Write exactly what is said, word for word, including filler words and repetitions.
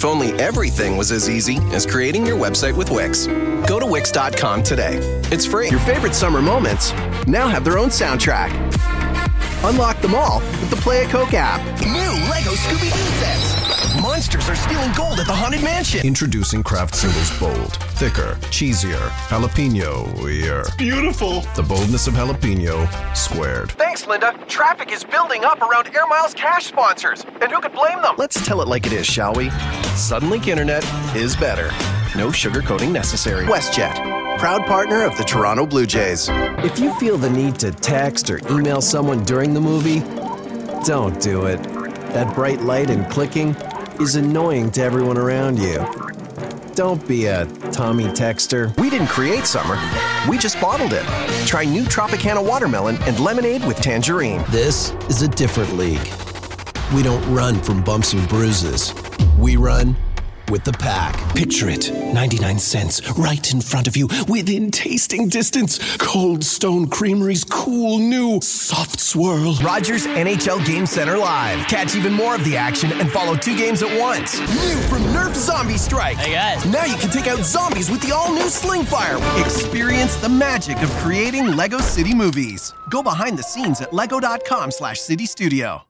If only everything was as easy as creating your website with Wix. Go to Wix dot com today. It's free. Your favorite summer moments now have their own soundtrack. Unlock them all with the Play a Coke app. New Lego Scooby-Doo sets. Monsters are stealing gold at the Haunted Mansion. Introducing Kraft Singles Bold. Thicker, cheesier, jalapeno-ier. Beautiful. The boldness of jalapeno squared. Thanks, Linda. Traffic is building up around Air Miles Cash sponsors. And who could blame them? Let's tell it like it is, shall we? Suddenlink Internet is better. No sugarcoating necessary. WestJet, proud partner of the Toronto Blue Jays. If you feel the need to text or email someone during the movie, don't do it. That bright light and clicking is annoying to everyone around you. Don't be a Tommy texter. We didn't create summer. We just bottled it. Try new Tropicana watermelon and lemonade with tangerine. This is a different league. We don't run from bumps and bruises. We run with the pack. Picture it, ninety-nine cents, right in front of you, within tasting distance. Cold Stone Creamery's cool new soft swirl. Rogers N H L Game Center Live. Catch even more of the action and follow two games at once. New from Nerf Zombie Strike. Hey guys. Now you can take out zombies with the all-new Sling Fire. Experience the magic of creating Lego City movies. Go behind the scenes at lego dot com slash city studio.